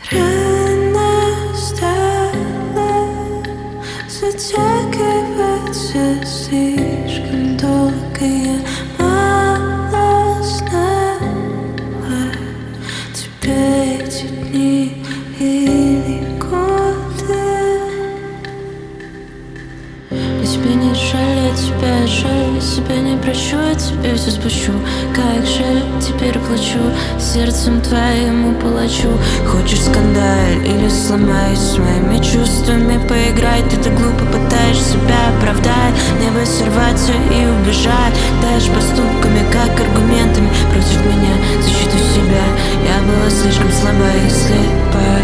Рано стало затягиваться слишком долго. Я мало знала тебя эти дни или годы. Мне тебя не жаль, я тебя жаль, себя не прощу, я тебе все спущу. Как жаль, теперь плачу, сердцем твоему палачу. Хочешь скандаль или сломаюсь с моими чувствами поиграть? Ты так глупо пытаешься себя оправдать. Мне бы сорваться и убежать, даже поступками, как аргументами против меня, защиту себя. Я была слишком слаба и слепа.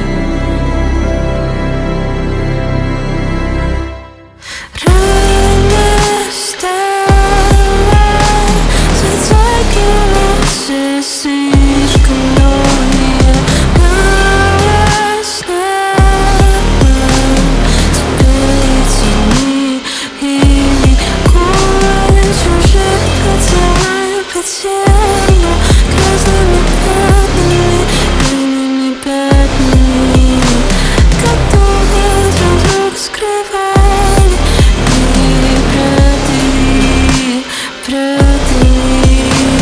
Слишком долго я теперь эти дни или годы чужих поцелуй по телу грязными пятнами, которые друг друга скрывали и прятали.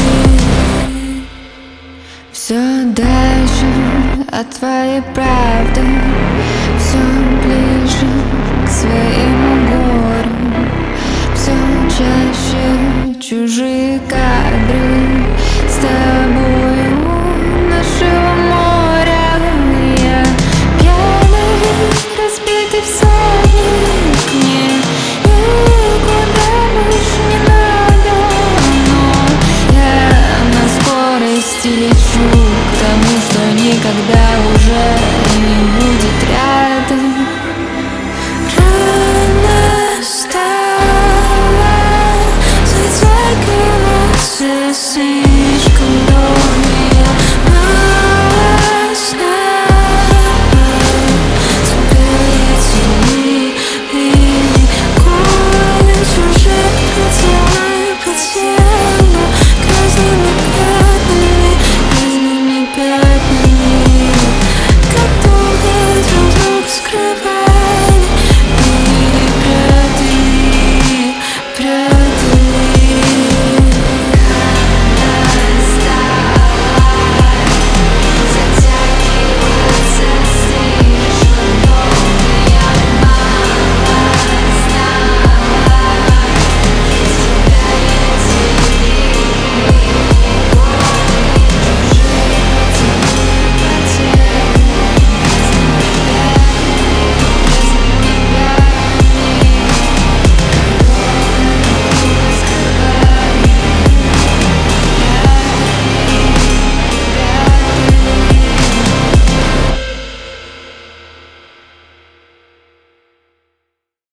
Все дальше от твоей правды, все ближе к своему гору, все чаще чужие кадры с тобой у нашего моря. Я пьяный, разбитый всадник, мне никуда больше не надо, но я на скорости лечу к тому, что никогда уже